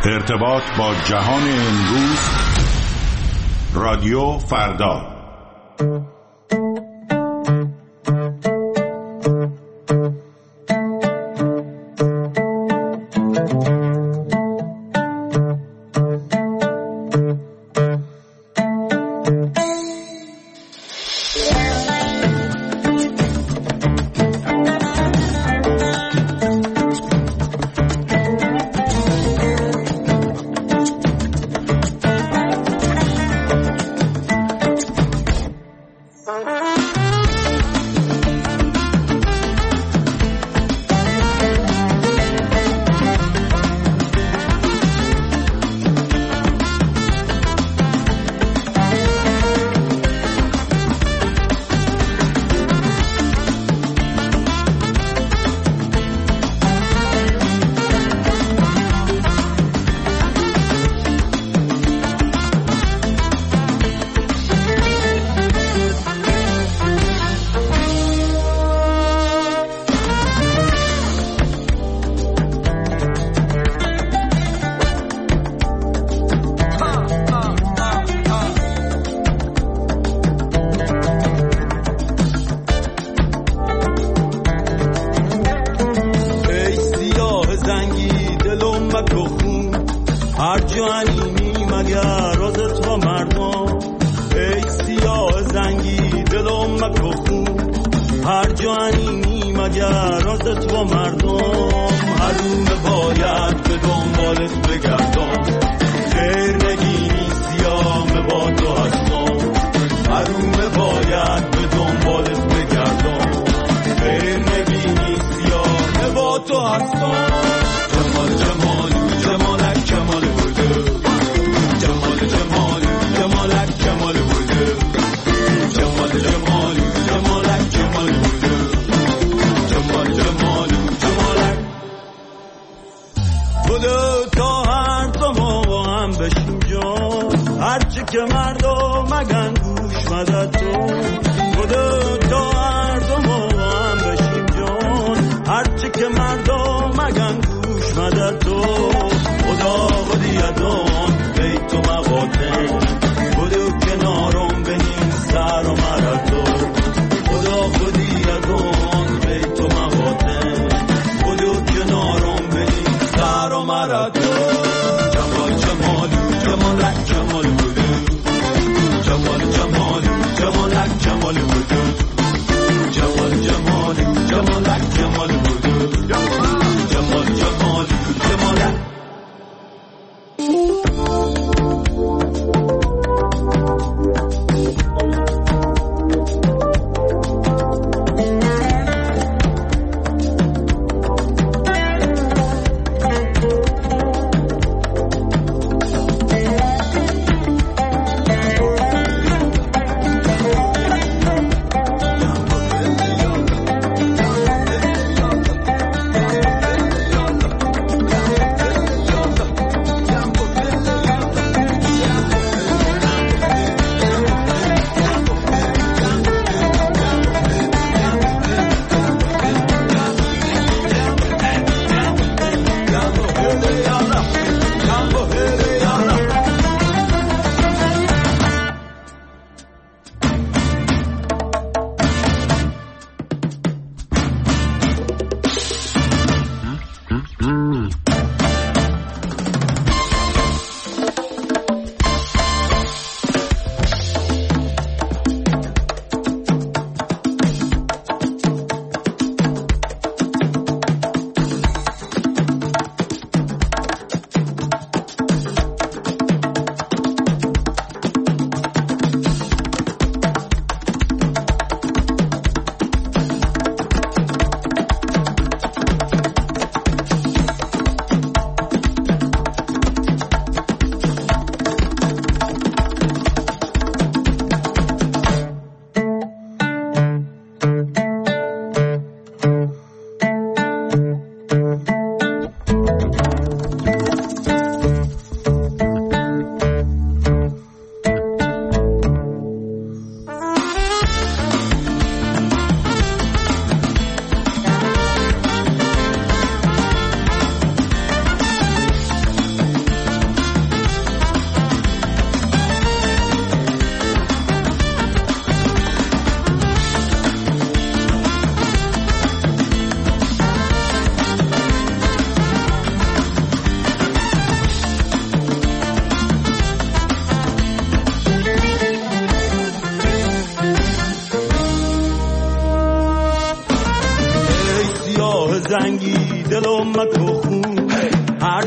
ارتباط با جهان امروز، رادیو فردا.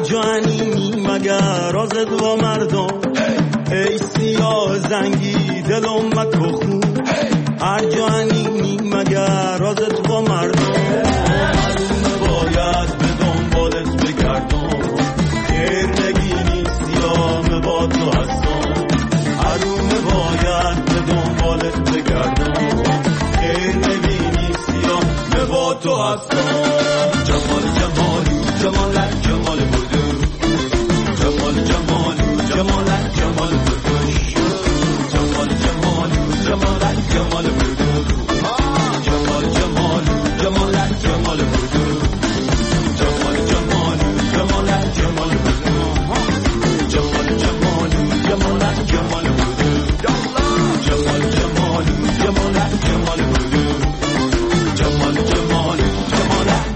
جوانی مگر رازت با مردم ای سیاه زنگی دلم مکو خون هر جوانی مگر رازت با مردم حروم باید به دنبالت بگردم خیر نگینی سیاه با تو هستم حروم باید به دنبالت بگردم خیر نگینی سیاه با تو هستم جمال جمالو جمالت جمال بودو جمال جمالو جمالت جمال بودو جمال جمالو جمالت جمال بودو جمال جمالو جمالت جمال بودو جمال جمالو جمالت جمال بودو جمال جمالو جمالت جمال بودو جمال جمالو جمالت جمال بودو جمال جمالو جمالت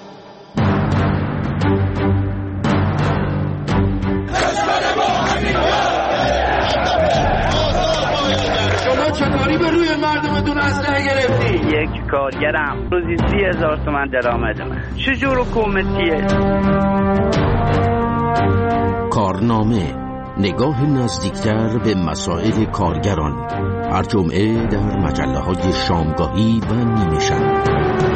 چطوری به روی مردمتون اسلحه گرفتی؟ یک کارگرم روزی 30,000 تومان درآمد من چجور حکومتیه؟ کارنامه، نگاه نزدیکتر به مسائل کارگران، هر جمعه در مجله‌های شامگاهی و نیمه شب.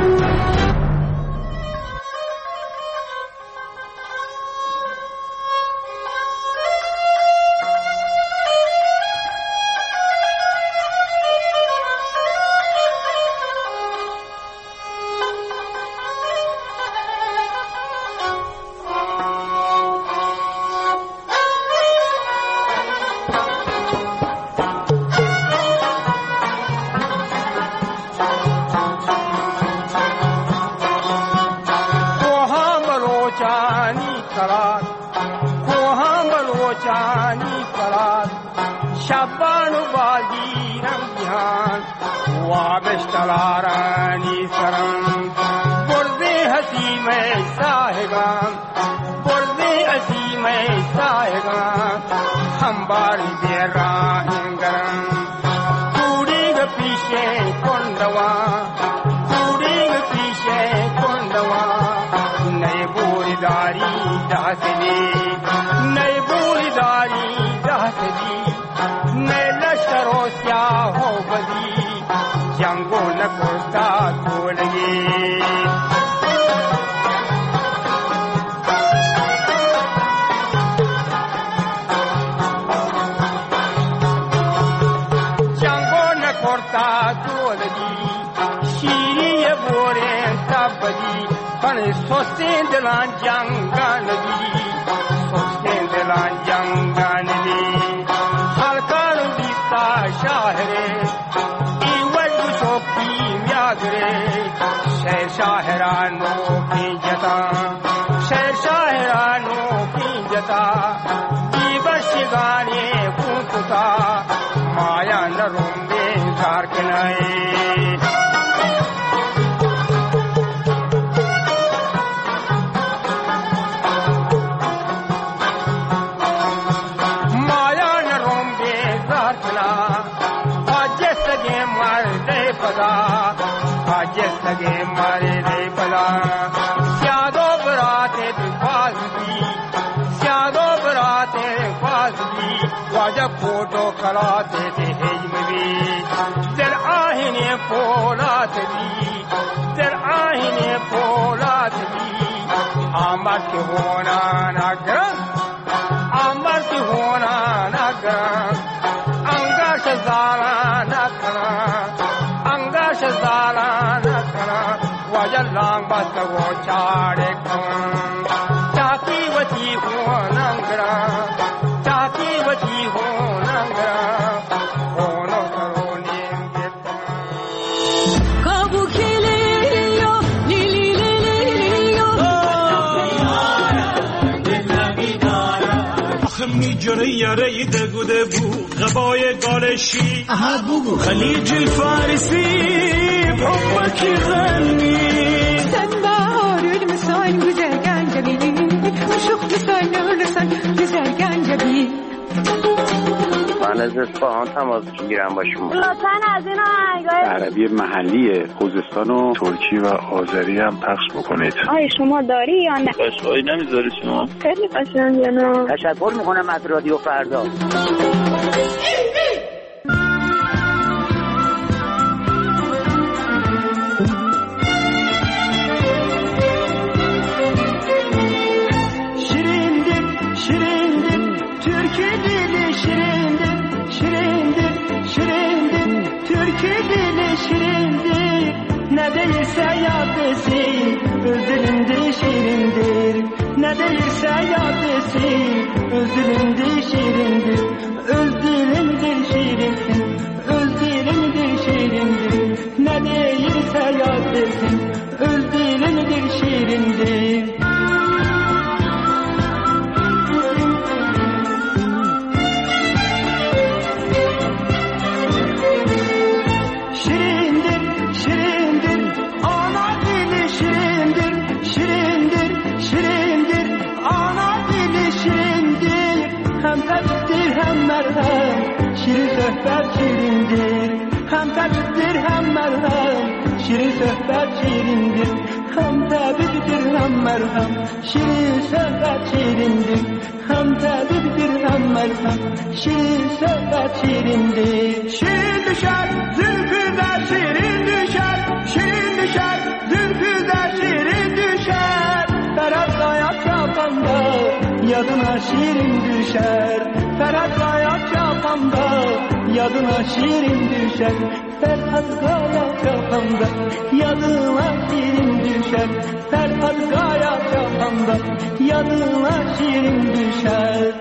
شبان و بازیرم جهان وابشتلارانی سرم برده حسیم ساهگان برده حسیم ساهگان هم باری بیراهن گرم کوری گ پیشه کندوا کوری گ پیشه کندوا نئی بوری داری داسلی نئی بوری داری داسلی لشکرو سیاه ہو بدی جنگو نکرتا تو لگی جنگو نکرتا تو لگی شیری بورے تب بدی پن سوستین دلان جنگان لگی سوستین دلان جنگان لگی شاہرے ایوج شوقی میاگرے شہر شاہرانوں کی جتا شہر شاہرانوں کی جتا دیبش گانے پونکتا مایا نرومبے زارکنائے جس لگے مارے دے بلا سیادو براتے فاضلی سیادو براتے فاضلی واجہ فوٹو کراتے تھے ہجم بھی در آہنے پولات بھی در آہنے پولات بھی آمد کی ہونا نگرن آمد کی ہونا نگرن انگاش زارا نگرن انگاش زارا وجلان بس وہ چاڑے کن چاکی وتی ہو ننگرا چاکی وتی ہو ننگرا ہونو کرو نیم گتا کابو کھیلیو لیلی لیلیو دل نگیدارا می جره یاره دگوده بو غبای گالشی خلیج الفارسی حبك يغني سنبار المسان güzelgen جبين وشوق مسان الرسان güzelgen جبين من تلویزیون از اصفهان تماس میگیرم با شما. لطفاً از این آهنگای عربی محلی خوزستان و ترکی و آذری هم پخش بکنید. آیا شما داری یا نه؟ قشقایی نمیذاری شما؟ خیلی قشنگه نه. تشکر میکنم از رادیو فردا. Ne değilse yad desin, öz dilimde şirindir. Ne değilse yad desin, öz dilimde şirindir. Öz dilimdir şirindir, öz dilimdir şirindir. Ne değilse yad desin, öz dilimdir şirindir. Şirin söhbət şirindir, həm təbibdir, həm mərhəm. Şirin söhbət şirindir, həm təbibdir, həm mərhəm. Şirin söhbət şirindir, həm təbibdir, həm mərhəm. Şirin söhbət şirindir. Şirin düşər, zülfüdə şirin düşər. Şirin düşər, zülfüdə şirin düşər. Fərəd ayaq çapanda yadına şirin düşər. Ferhat ayak çapanda yadına şirin düşer. Ferhat ayak çapanda yadına şirin düşer. Ferhat ayak çapanda yadına şirin düşer.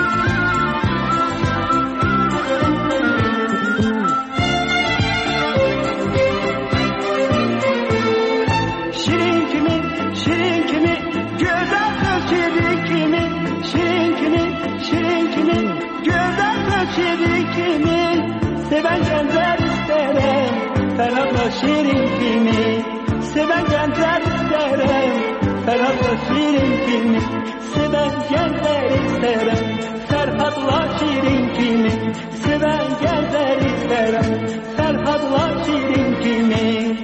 Şirin kimi, şirin kimi, güzel kız şirin kimi, şirin kimi, şirin kimi. Gözler şirin kimi, seven gençler isterim. Ferhat'la şirin kimi, seven gençler isterim. Ferhat'la şirin kimi, seven gençler isterim. Ferhat'la şirin kimi, seven gençler isterim. Ferhat'la şirin kimi.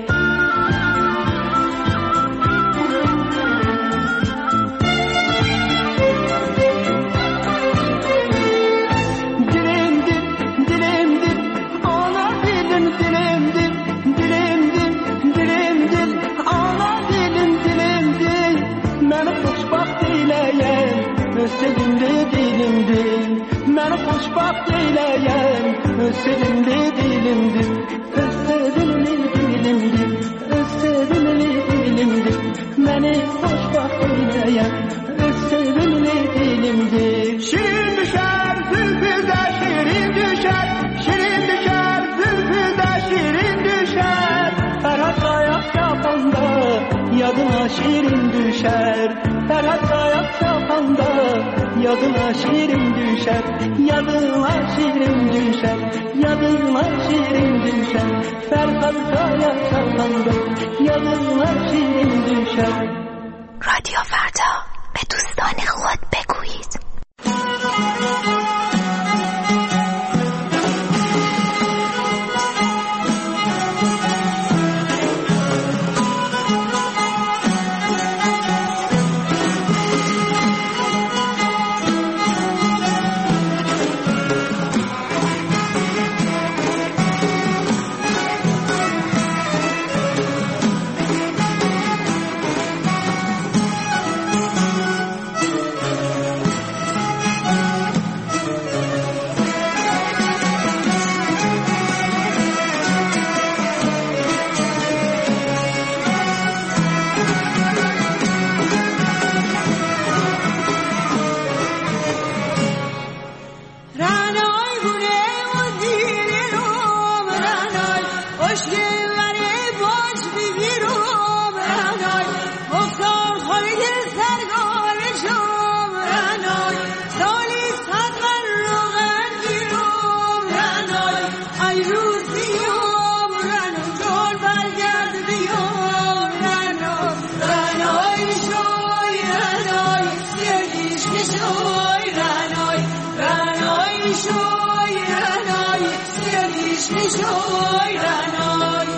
Sevimli dilimdir, məni xoşbaxt eyləyən. Öz sevimli dilimdir, öz sevimli dilimdir, öz sevimli dilimdir. Məni xoşbaxt eyləyən, öz sevimli dilimdir. Şirin düşər, zülfüdə şirin düşər. Şirin düşər, zülfüdə şirin düşər. Ferhat ayak çapanda yadına şirin düşər. Ferhat ayak çapanda yadına şirin düşer. Yadına şirin düşer. Yadına şirin düşer. Ferhat ayak çapanda yadına şirin düşer. رادیو فردا به دوستان خود بگویید. شوی رنای شوی میشوی رنای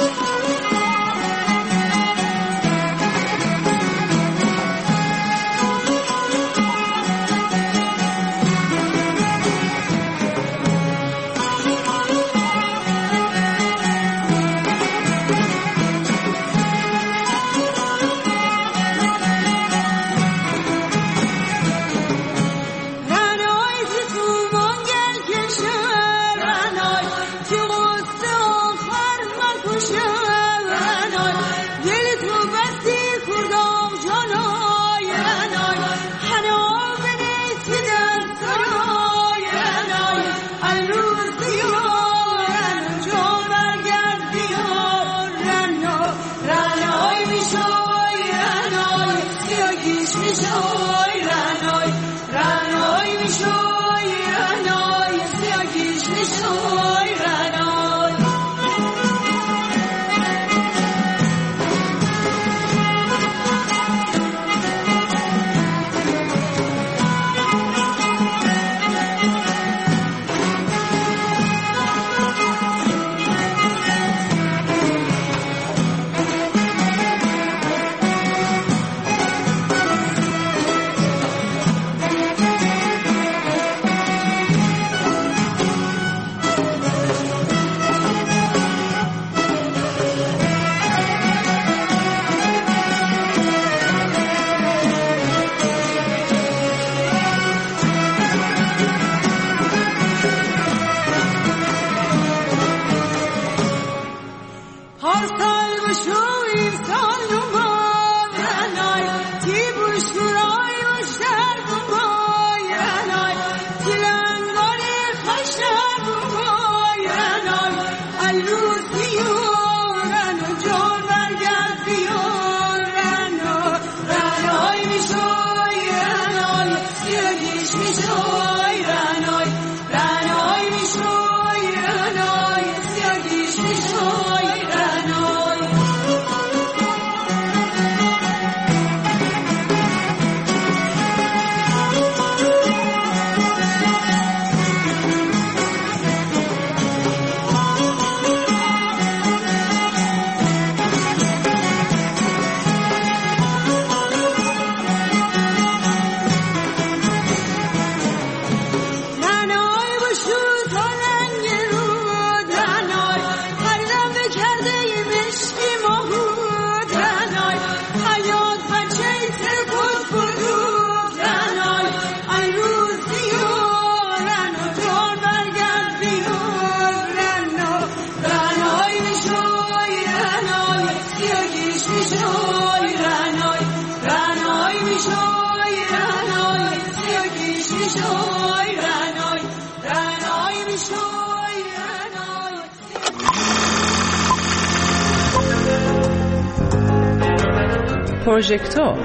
پروژکتور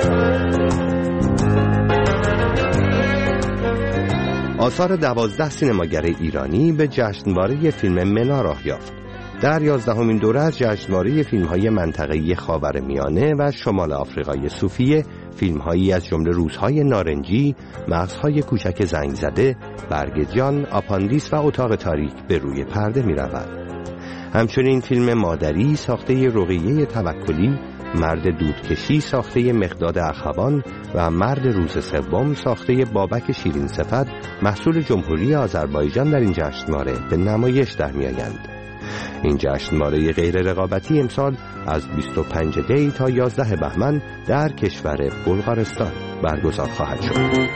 آثار 12 سینماگر ایرانی به جشنواره فیلم منا راه یافت. در 11مین دوره از جشنواره فیلم‌های منطقه‌ای خاورمیانه و شمال آفریقای صوفیه، فیلم‌هایی از جمله روزهای نارنجی، مغزهای کوچک زنگ زده، برگ جان، آپاندیس و اتاق تاریک به روی پرده می‌رود. همچنین فیلم مادری ساخته رقیه توکلی، مرد دودکشی ساخته مقداد اخوان و مرد روز سوم ساخته بابک شیرین صفت محصول جمهوری آذربایجان در این جشنواره به نمایش در می‌آیند. این جشنواره غیر رقابتی امسال از 25 دی تا 11 بهمن در کشور بلغارستان برگزار خواهد شد.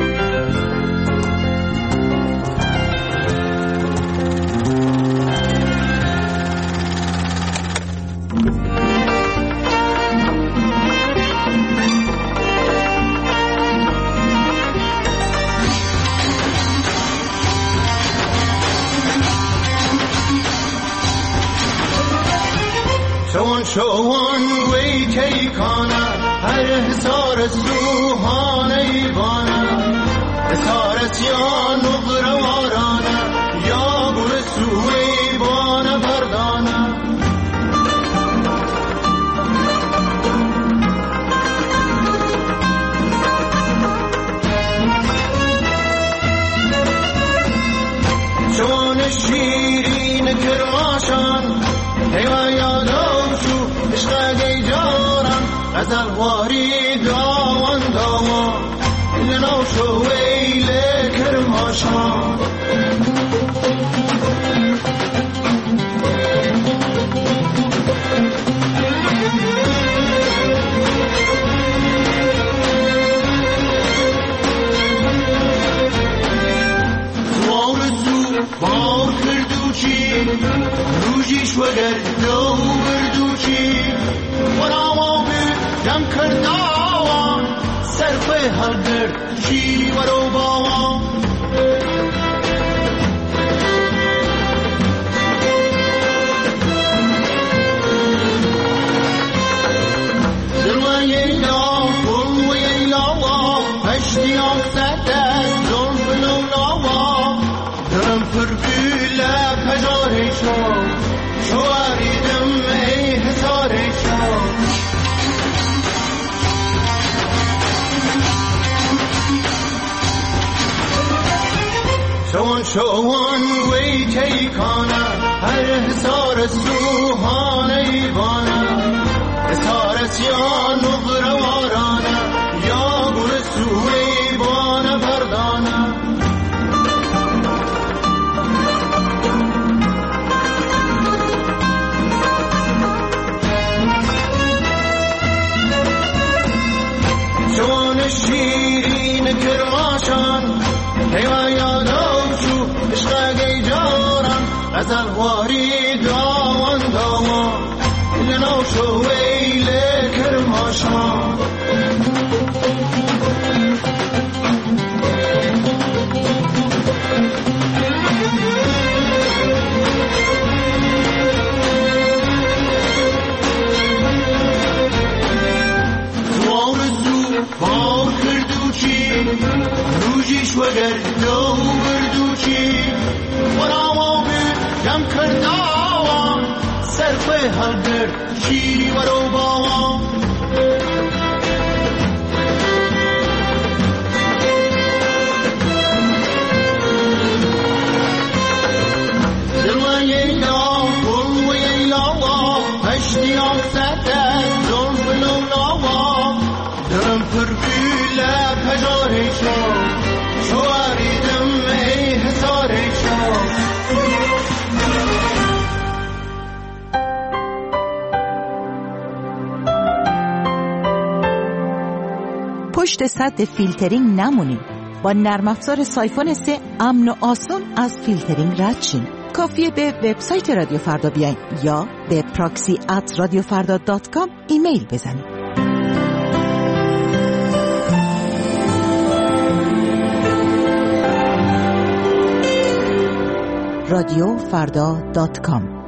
شوان گوی کی کانا هر حسار سوهان ایوانا حسار سیان و غروارانا یا بو سوی بانا بردانا شوان شیری ایوان یادم شو عشق گیجارم غزل واری داوان داوان لنو شو ویل کرماشان بار کردوچی روزیش وگر دو بردوچی وراما به جم کرداوان سرخ هلگر چی ورو باوان دلوان ییلا بول و ییلا پشتی آکسد از زلف لولاوا درم فرقیله پجاری شو شواریدم ای حساری شو شوان وی تیکانه هر حسار سوهان ایوانه حسار سیان و بروارانه یا گل سوی بانه بردانه شوان شیرین کرماشان ایوان یادم شو عشق گیجارم غزل واری داوان داوان لنو شو ویل کرماشان بار کردوچی روزیش وگر دو بردوچی وراما به جم کرداوان سرخ هلگر چی ورو باوان دلوان ییلا بول و ییلا پشتی آکسد از زلف لولاوا درم فرقیله پجاری شو شواریدم ای حساری شو پشت سد فیلترینگ نمونید. با نرم افزار سایفون 3 امن و آسان از فیلترینگ رد شین. کافیه به وبسایت رادیو فردا بیاین یا به proxy@radiofarda.com ایمیل بزنید. radiofarda.com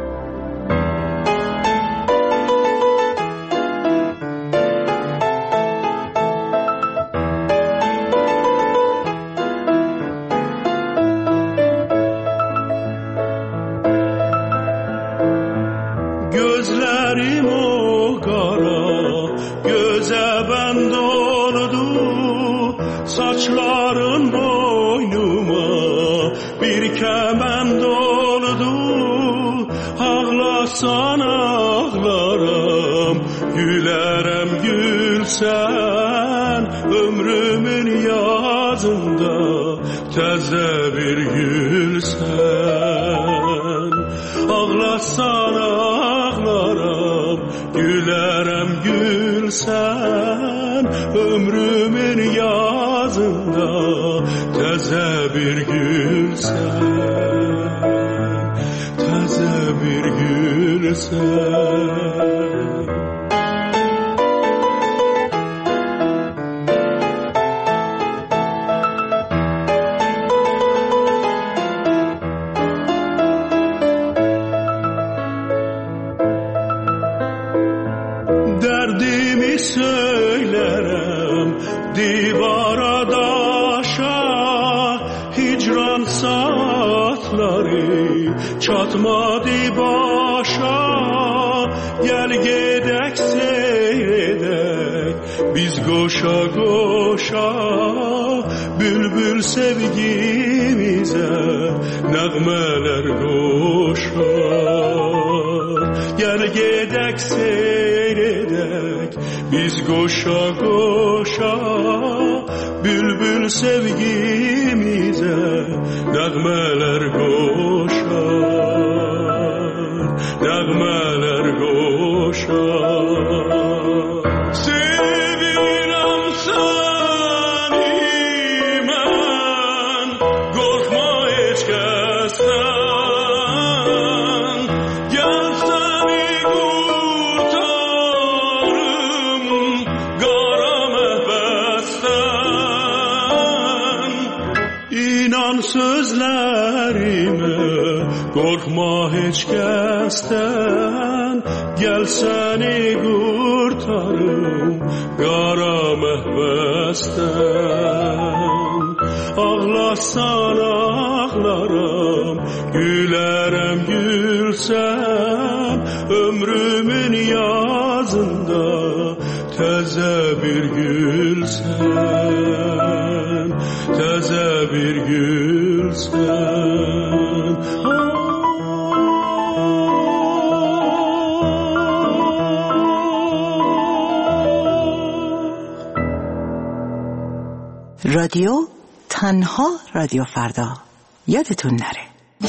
Gözlerim o kara, göze bend oldu, saçların boynuma bir kemend oldu. Ağlasan ağlarım, gülerem gülsen, ömrümün yazında teze bir gülsen. Ağlasan ağlarım, gülerem gülsen, ömrümün yazında teze bir gülsen, teze bir gülsen. Derdimi söylerim divara daşa, hicran saatleri çatmadı başa. Gel gedek seyredek biz koşa koşa, bülbül sevgimize nəğmələr qoşar. gel gedek seyredek biz koşa koşa, bülbül sevgimize nəğmələr koşar, nəğmələr koşar. Sevirəm səni mən, qorxma heç kəsdən, gəl səni qurtarım qara məhbəsdən. İnan sözlərimə, qorxma heç kəsdən, gəl səni qurtarım qara məhbəsdən. Ağlasan ağlaram, gülərəm gülsəm, ömrümün yazında təzə bir gülsən, təzə bir gülsən. رادیو تنها رادیو فردا، یادتون نره.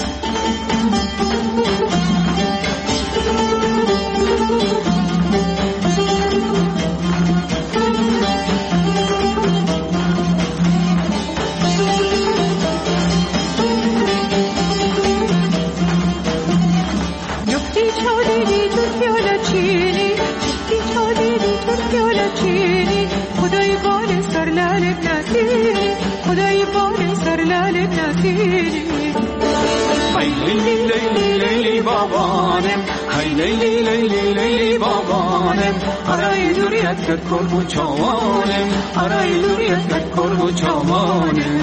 یفتی چادری ترکیالا چینی، یفتی چادری ترکیالا چینی، خدای بال سر لالب نسینی، خدای بال سر لالب نسینی. های لیلی لیلی لیلی بابانم، های لیلی لیلی لیلی بابانم، arayı duriyet kert korbu çavanım, arayı duriyet kert korbu çavanım.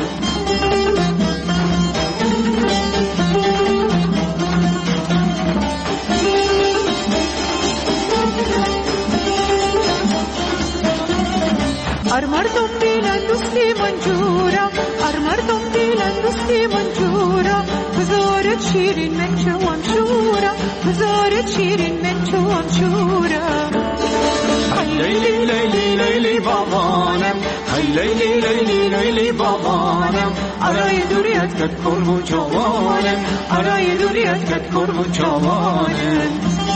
مردم دیلن دوستی منجورا، مردم دیلن دوستی منجورا، بزارت شیرین من چوام شورا، بزارت شیرین من چوام شورا. های لیلی لیلی لیلی بابانم، های لیلی لیلی لیلی بابانم، arayı duriyet kert korbu çavanım، arayı duriyet kert korbu çavanım.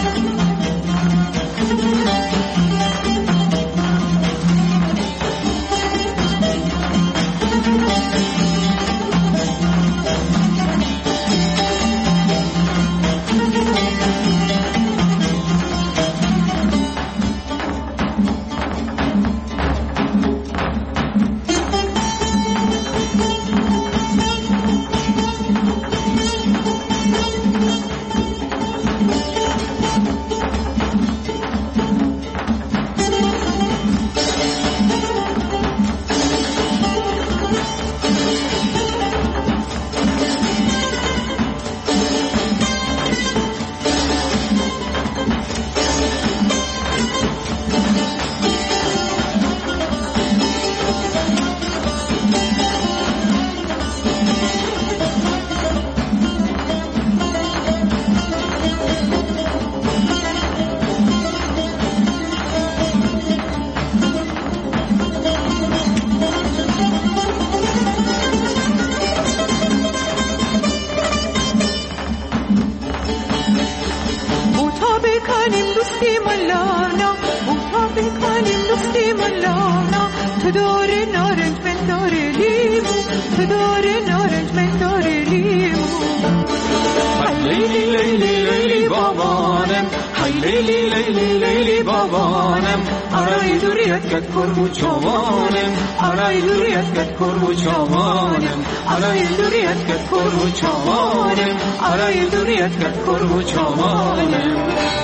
arayı duriyet kert korbu çavanım, arayı duriyet kert korbu çavanım, arayı duriyet kert korbu çavanım, arayı duriyet kert korbu çavanım.